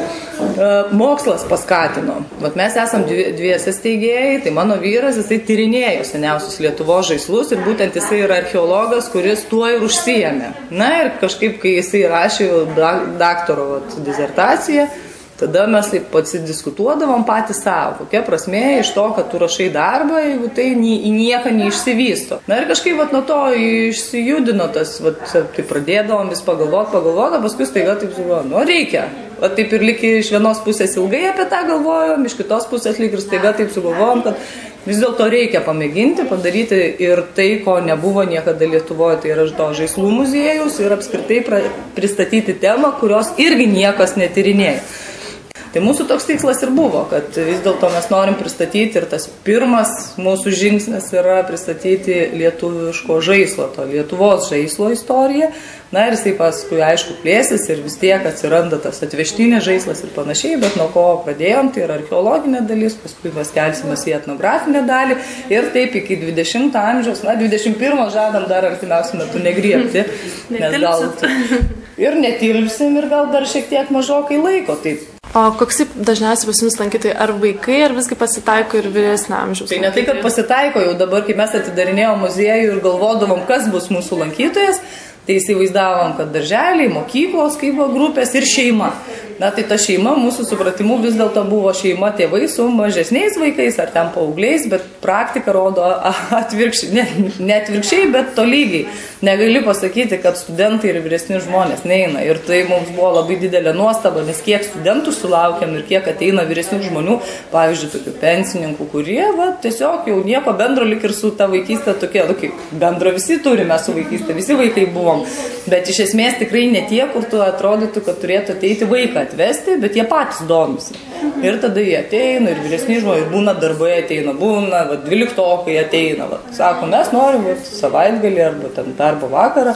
mokslas paskatino. Vat mes esam dviese steigėjai, tai mano vyras, jisai tyrinėjo seniausius Lietuvos žaislus ir būtent jisai yra archeologas, kuris tuo ir užsiėmė. Na ir kažkaip, kai jisai rašė daktaro disertaciją, tada mes taip pasidiskutuodavom patys savo, kokia prasmė iš to, kad tu rašai darbą, jeigu tai į nieką neišsivysto. Na ir kažkaip nuo to išsijudino tas, tai pradėdavom vis pagalvoti, paskui staiga taip sugalvojom, reikia. Taip ir lyg iš vienos pusės ilgai apie tą galvojom, iš kitos pusės lyg ir staiga taip sugalvojom, kad vis dėlto reikia pamėginti, padaryti ir tai, ko nebuvo niekada Lietuvoje, tai yra žaislų muziejus ir apskritai pristatyti temą, kurios irgi niekas netyrinėja. Tai mūsų toks tikslas ir buvo, kad vis dėlto mes norim pristatyti ir tas pirmas mūsų žingsnis yra pristatyti lietuviško žaislo, to Lietuvos žaislo istoriją. Na ir jisai paskui aišku plėsis ir vis tiek atsiranda tas atvežtinis žaislas ir panašiai, bet nuo ko pradėjom, tai yra archeologinė dalis, paskui mes kelsimės į etnografinę dalį ir taip iki 20 amžiaus, 21 žadam dar artimiausiu metu negriebti, nes gal ir netilpsim ir gal dar šiek tiek mažokai laiko. Tai O koks dažniausiai pas jums lankytojai, ar vaikai, ar visgi pasitaiko ir vyresnio amžiaus? Tai ne tai, kad pasitaiko, jau dabar, kai mes atidarinėjom muziejų ir galvodavom, kas bus mūsų lankytojas, tai įsivaizdavom, kad darželiai, mokyklos, kaip grupės ir šeima. Na, tai ta šeima mūsų supratimu vis dėlto buvo šeima tėvai su mažesniais vaikais ar ten paaugliais, bet praktika rodo atvirkščiai, ne atvirkščiai, bet tolygiai. Negali pasakyti, kad studentai ir vyresni žmonės neina. Ir tai mums buvo labai didelė nuostaba, nes kiek studentų sulaukiam ir kiek ateina vyresnių žmonių, pavyzdžiui, tokių pensininkų, kurie tiesiog jau nieko bendro lik ir su ta vaikystė tokia, kaip bendro visi turime su vaikystė, visi vaikai buvom. Bet iš esmės tikrai ne tie, kur tu atrodytų, kad turėtų ateiti vaiką atvesti, bet jie patys domisi. Ir tada jie ateina, ir vyresni žmonės, būna darbai ateina, būna 12-okai ateina. Sako, mes norim savaitgalį arba ten darbo vakarą,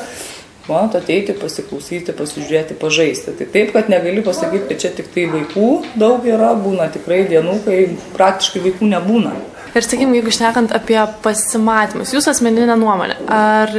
ateiti, pasiklausyti, pasižiūrėti, pažaisti. Tai taip, kad negali pasakyti, kad čia tik tai vaikų daug yra, būna tikrai dienų, kai praktiškai vaikų nebūna. Ir sakykime, jeigu šnekant apie pasimatymus, jūsų asmeninė nuomonė, ar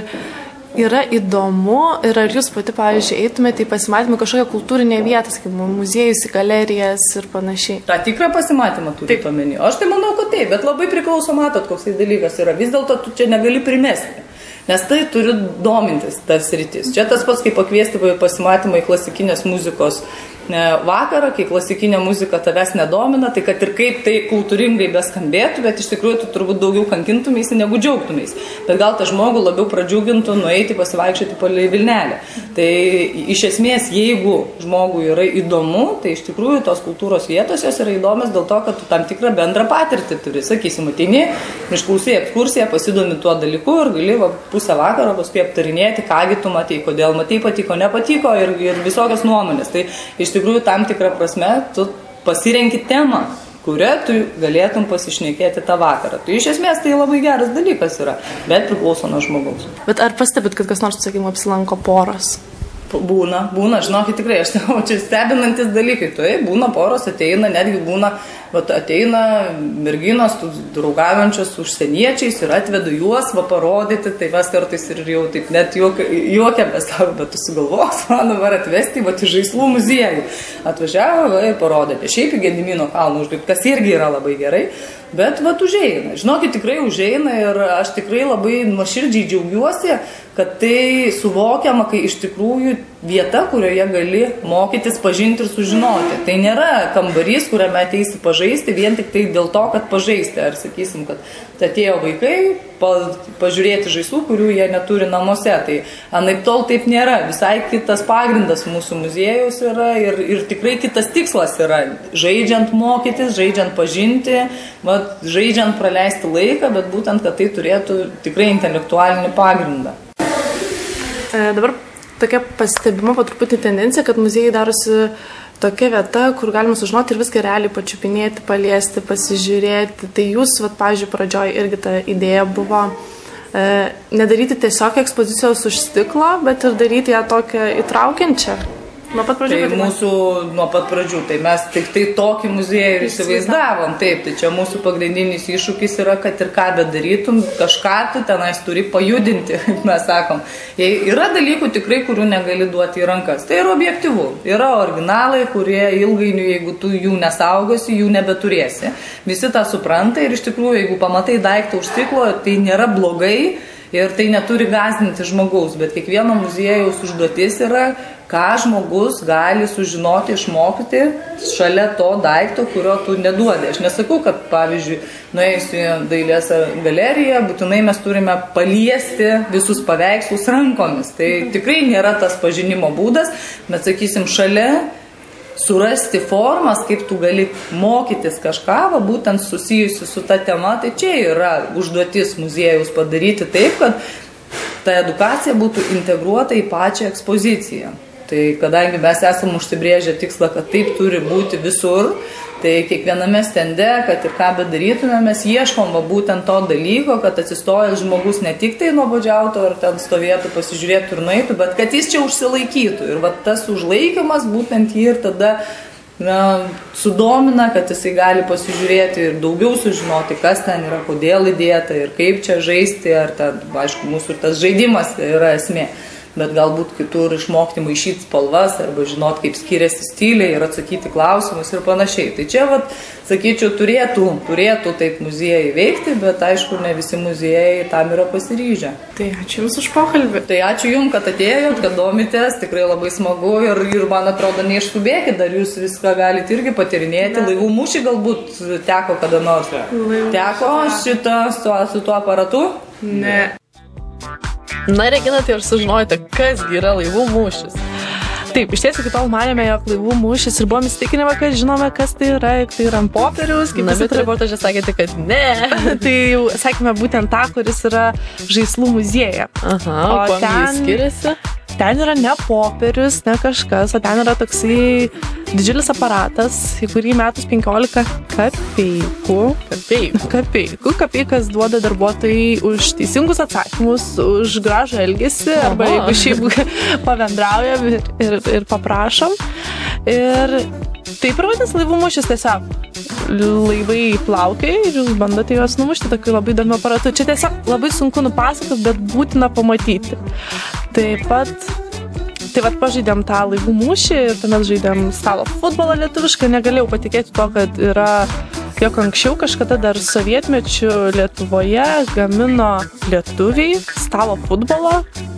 yra įdomu ir ar jūs pati, pavyzdžiui, eitumėte į pasimatymą kažkokią kultūrinę vietą, sakykime, muziejus, į galerijas ir panašiai? Ta tikrą pasimatymą turite omeny. Aš tai manau, kad taip, bet labai priklauso, matot, koks tai dalykas yra. Vis dėlto tu čia negali primesti, nes tai turi domintis tas rytis. Čia tas pats, kaip pakviesti pasimatymą į klasikinės muzikos vakarą, kai klasikinė muzika tavęs nedomina, tai kad ir kaip tai kultūringai beskambėtų, bet iš tikrųjų tu turbūt daugiau kankintumėsi negu džiaugtumėsi. Bet gal tą žmogų labiau pradžiugintų nueiti pasivaikščioti palei Vilnelę. Tai iš esmės, jeigu žmogui yra įdomu, tai iš tikrųjų tos kultūros vietos jos yra įdomios dėl to, kad tu tam tikrą bendrą patirtį turi. Sakysim, ateini, išklausai ekskursiją, pasidomi tuo dalyku ir gali pusę vakaro paskui aptarinėti, kągi tu matei, kodėl matei, patiko, nepatiko ir visokios nuomonės. Tai iš tikrųjų tam tikrą prasme tu pasirenki temą, kurią tu galėtum pasišnekėti tą vakarą. Tai iš esmės tai labai geras dalykas yra, bet priklauso nuo žmogaus. Bet ar pastebit, kad kas nors, sakykime, apsilanko poros? Būna, žinokit, tikrai, aš žinau, čia stebinantis dalykai. Tai būna poros, ateina, netgi būna, ateina merginos, draugaujančios su užsieniečiais ir atveda juos parodyti, tai mes kartais ir jau taip net juokiamės, bet tu sugalvos, man dabar atvesti į žaislų muziejų. Atvažiavo ir parodėte. Šiaip į Gedimino kalną užlipti, kas irgi yra labai gerai. Bet užeina. Žinokit, tikrai užeina ir aš tikrai labai nuoširdžiai džiaugiuosi, kad tai suvokiama, kai iš tikrųjų vieta, kurioje gali mokytis, pažinti ir sužinoti. Tai nėra kambarys, kuriame ateisi pažaisti vien tik tai dėl to, kad pažaisti. Ar sakysim, kad atėjo vaikai pažiūrėti žaislų, kurių jie neturi namuose. Tai anaiptol taip nėra. Visai kitas pagrindas mūsų muziejaus yra ir tikrai kitas tikslas yra. Žaidžiant mokytis, žaidžiant pažinti, žaidžiant praleisti laiką, bet būtent, kad tai turėtų tikrai intelektualinį pagrindą. Dabar tokia pastebima po truputį tendencija, kad muziejai darosi tokia vieta, kur galima sužinoti ir viską realiai pačiupinėti, paliesti, pasižiūrėti. Tai jūs, pavyzdžiui, pradžioj irgi ta idėja buvo nedaryti tiesiog ekspozicijos už stiklo, bet ir daryti ją tokią įtraukiančią. Nuo pat pradžių. Tai mūsų nuo pat pradžių, tai mes tik tai tokį muziejų ir įsivaizdavom. Taip, tai čia mūsų pagrindinis iššūkis yra, kad ir ką bedarytum, kažką tu tenais turi pajudinti, mes sakom. Yra dalykų tikrai, kurių negali duoti į rankas. Tai yra objektyvu. Yra originalai, kurie ilgainiui, jeigu tu jų nesaugosi, jų nebeturėsi. Visi tą supranta ir iš tikrųjų, jeigu pamatai daiktą už stiklo, tai nėra blogai ir tai neturi gąsdinti žmogaus, bet kiekvieno muziejaus užduotis yra, ką žmogus gali sužinoti, išmokyti šalia to daikto, kurio tu neduodi. Aš nesakau, kad, pavyzdžiui, nuėjusi į dailės galeriją, būtinai mes turime paliesti visus paveikslus rankomis. Tai tikrai nėra tas pažinimo būdas, bet, sakysim, šalia surasti formas, kaip tu gali mokytis kažką, būtent susijusi su ta tema, tai čia yra užduotis muziejaus padaryti taip, kad ta edukacija būtų integruota į pačią ekspoziciją. Tai kadangi mes esame užsibrėžę tikslą, kad taip turi būti visur, tai kiekviename stende, kad ir ką bedarytume, mes ieškom būtent to dalyko, kad atsistojęs žmogus ne tik tai nuobodžiautų ar ten stovėtų, pasižiūrėtų ir nueitų, bet kad jis čia užsilaikytų. Ir tas užlaikymas būtent jį ir tada sudomina, kad jisai gali pasižiūrėti ir daugiau sužinoti, kas ten yra, kodėl įdėta ir kaip čia žaisti, ar ten, aišku, mūsų tas žaidimas yra esmė. Bet galbūt kitur išmokti maišyti spalvas arba žinot, kaip skiriasi stiliai ir atsakyti klausimus ir panašiai. Tai čia, sakyčiau, turėtų taip muziejai veikti, bet aišku, ne visi muziejai tam yra pasiryžę. Tai ačiū Jums už pokalbį. Tai ačiū Jums, kad atėjot, kad domitės, tikrai labai smagu ir man atrodo, neišskubėkit, dar Jūs viską galite irgi patirinėti. Laivų mūšį galbūt teko kada nors. Teko su tuo aparatu? Ne. Na, Regina, tai ir sužinojote, kasgi yra laivų mūšis. Taip, iš ties iki tol manėme, jog laivų mūšis ir buvom įsitikinę, kad žinome, kas tai yra ant popieriaus. Na, bet reportaže sakėte, kad ne. Tai jau sakėme būtent tą, kuris yra žaislų muziejuje. Aha, o kuo jis skiriasi? Ten yra ne popierius, ne kažkas, o ten yra toksai didžiulis aparatas, į kurį metus 15 kapeikų. Kapeikas duoda darbuotojai už teisingus atsakymus, už gražų elgesį, arba jeigu šiaip pabendraujam ir paprašom. Ir taip ir vadinasi laivų mūšis, tiesiog laivai plaukia ir jūs bandote juos numušti tokiu labai įdomiu aparatu. Čia tiesiog labai sunku nupasakoti, bet būtina pamatyti. Taip pat pažaidėm tą laivų mūšį ir tuomet žaidėm stalo futbolą lietuvišką. Negalėjau patikėti to, kad yra, jog anksčiau kažkada dar sovietmečiu Lietuvoje gamino lietuviai stalo futbolą.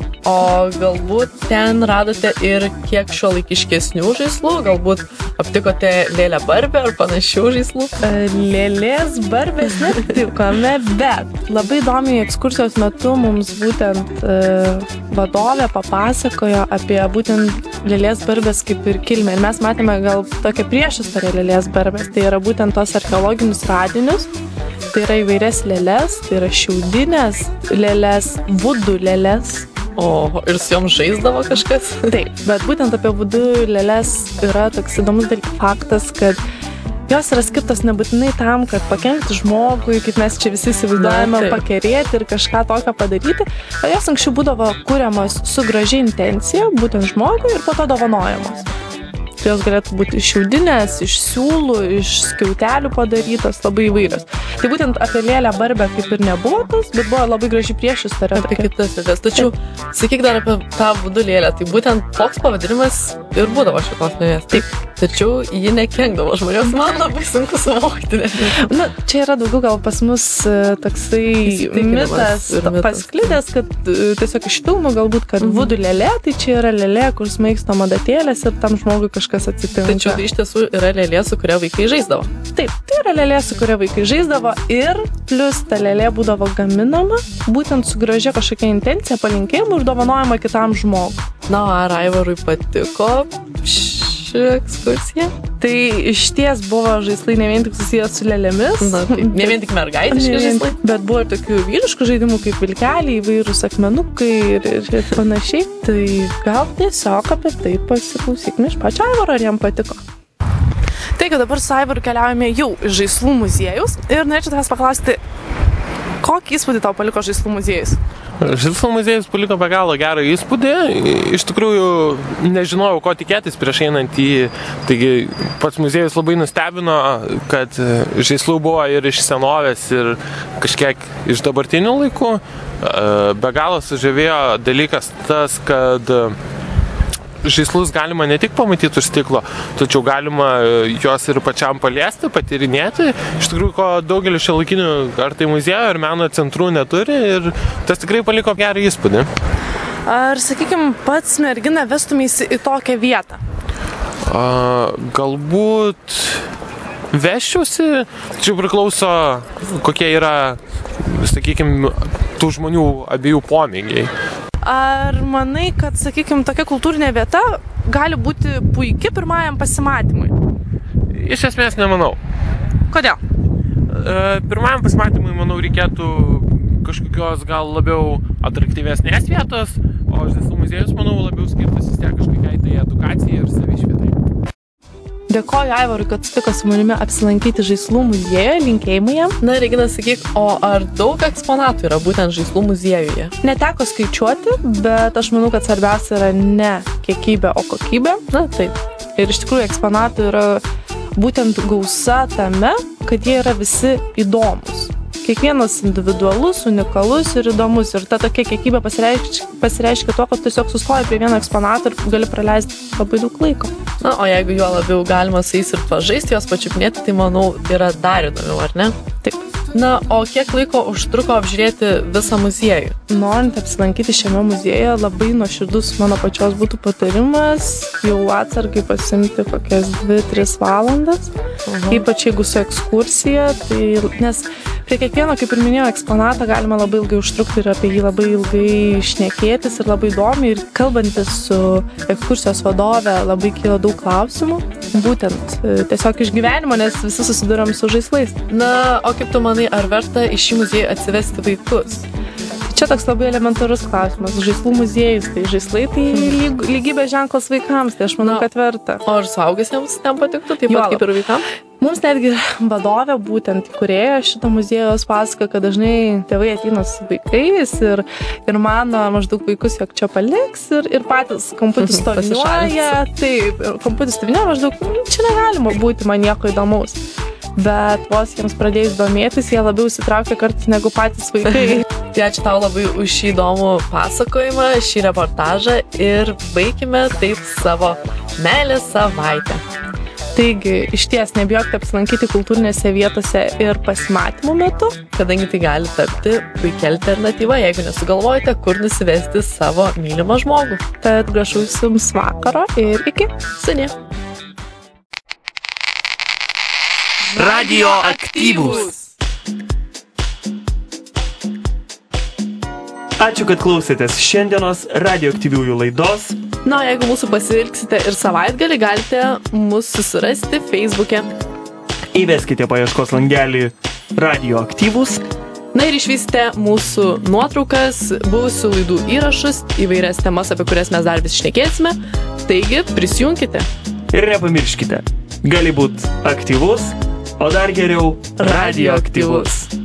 O galbūt ten radote ir kiek šiuolaikiškesnių žaislų, galbūt aptikote lėlę Barbę ar panašių žaislų? Lėlės Barbės neaptikome, bet labai įdomiai ekskursijos metu mums būtent vadovė papasakojo apie būtent lėlės Barbės kaip ir kilmę. Ir mes matėme gal tokią priešistorę lėlės Barbės, tai yra būtent tos archeologinius radinius. Tai yra įvairias lėlės, tai yra šiaudinės lėlės, vudu lėlės. O, ir su jom žaisdavo kažkas? Taip, bet būtent apie vudu lėlės yra toks įdomus faktas, kad jos yra skirtos nebūtinai tam, kad pakenkti žmogui, kaip mes čia visi įsivaizduojame, pakerėti ir kažką tokio padaryti. O jos anksčiau būdavo kuriamos su gražia intencija, būtent žmogui, ir po to dovanojamos. Tai jos galėtų būti iš šiaudinės, iš siūlų, iš skiautelių padarytos, labai įvairios. Tai būtent apie lėlę Barbę kaip ir nebuvo tas, bet buvo labai graži priešistorė. Apie kitas lėlės. Tačiau, sakyk dar apie tą vudu lėlę. Tai būtent toks pavadinimas ir būdavo šitos lėlės. Taip. Tačiau ji nekenkdavo žmonėms. Man labai sunku suvokti. Na, čia yra daugiau gal pas mus toksai mitas pasklidęs, kad tiesiog iš filmų galbūt, kad vudu lėlė, tai čia yra lėlė, kur smaigsto madatėlės ir tam žmogui kažkas atsitinka. Tačiau tai iš tiesų yra lėlė, su kuria vaikai žaisdavo. Taip, tai yra lėlė, su kuria vaikai žaisdavo ir plus ta lėlė būdavo gaminama būtent su gražia kažkokia intencija, palinkėjimu ir dovanojama kitam žmogui. Na, ar Aivarui patiko ši ekskursija? Tai iš ties buvo žaislai ne vien tik susijęs su lėlėmis. Na, tai ne vien tik mergaitiški žaislai. Bet buvo ir tokių vyriškų žaidimų kaip vilkeliai, įvairūs akmenukai ir panašiai. Tai gal tiesiog apie tai pasiklausykime iš pačio Aivaro, ar jam patiko. Taigi dabar su Aivaru keliaujame jau iš žaislų muziejus ir norėčiau tavęs paklausti, kokį įspūdį tau paliko žaislų muziejus? Žaislų muziejus paliko be galo gerą įspūdį. Iš tikrųjų, nežinojau, ko tikėtis prieš einant į... Taigi, pats muziejus labai nustebino, kad žaislų buvo ir iš senovės, ir kažkiek iš dabartinių laikų. Be galo sužavėjo dalykas tas, kad žaislus galima ne tik pamatyti už stiklo, tačiau galima juos ir pačiam paliesti, patyrinėti. Iš tikrųjų, ko daugelis šiuolaikinių ar tai muziejų ar meno centrų neturi, ir tas tikrai paliko gerą įspūdį. Ar, sakykime, pats merginą vestumėsi į tokią vietą? Galbūt vesčiausi, tačiau priklauso, kokie yra, sakykime, tų žmonių abiejų pomėgiai. Ar manai, kad, sakykime, tokia kultūrinė vieta gali būti puiki pirmajam pasimatymui? Iš esmės nemanau. Kodėl? Pirmajam pasimatymui, manau, reikėtų kažkokios gal labiau atraktyvesnės vietos, o žaislų muziejus, manau, labiau skirtas vis tiek kažkokiai tai edukacijai ir savišvietai. Dėkoju Aivarui, kad sutiko su manimi apsilankyti žaislų muziejuje, linkėjimai jam. Na, Regina, sakyk, o ar daug eksponatų yra būtent žaislų muziejuje? Neteko skaičiuoti, bet aš manau, kad svarbiausia yra ne kiekybė, o kokybė. Na, taip. Ir iš tikrųjų eksponatų yra būtent gausa tame, kad jie yra visi įdomus. Kiekvienas individualus, unikalus ir įdomus. Ir ta tokia kiekybė pasireiškia tuo, kad tiesiog sustoji prie vieno eksponato ir gali praleisti labai daug laiko. Na, o jeigu juo labiau galima su jais ir pažaisti, jos pačiupinėti, tai manau yra dar įdomiau, ar ne? Taip. Na, o kiek laiko užtruko apžiūrėti visą muziejų? Norint apsilankyti šiame muziejuje, labai nuoširdus mano pačios būtų patarimas jau atsargai pasimti kokias 2-3 valandas. Ypač jeigu su ekskursija, tai nes prie kiekvieno, kaip ir minėjau, eksponatą galima labai ilgai užtrukti ir apie jį labai ilgai šnekėtis ir labai įdomiai. Ir kalbantis su ekskursijos vadove labai kyla daug klausimų. Būtent tiesiog iš gyvenimo, nes visi susiduriam su žaislais. Na, o kaip tu manai, ar verta į šį muziejų atsivesti vaikus? Čia toks labai elementarus klausimas. Žaislų muziejus, tai žaislai, tai lygybės ženklas vaikams, tai aš manau, kad verta. O ar suaugusiems ten patiktų, taip pat kaip ir vaikams? Mums netgi vadovė, būtent įkūrėja šito muziejaus pasaka, kad dažnai tėvai ateina su vaikais ir mano maždaug vaikus, jog čia paliks ir patys kamputis stoviniuoja. Taip, kamputis stoviniuoja maždaug, čia negalima būti man nieko įdomaus. Bet vos jiems pradėjus domėtis, jie labiau įsitraukia kartais negu patys vaikai. Tai ačiū tau labai už šį įdomų pasakojimą, šį reportažą ir baikime taip savo meilės savaitę. Taigi, išties nebijokite apsilankyti kultūrinėse vietose ir pasimatymų metu, kadangi tai gali tapti puikia alternatyva, jeigu nesugalvojate, kur nusivesti savo mylimą žmogų. Tad gražaus jums vakaro ir iki. Sudie. Radioaktyvūs. Ačiū, kad klausėtės šiandienos radioaktyviųjų laidos. Na, jeigu mūsų pasiilgsite ir savaitgalį, galite mūsų susirasti Facebook'e. Įveskite paieškos langelį Radioaktyvūs. Na ir išvysite mūsų nuotraukas, buvusių laidų įrašus, įvairias temas, apie kurias mes dar vis šnekėsime. Taigi, prisijunkite. Ir nepamirškite, gali būti aktyvus, o dar geriau radioaktyvus.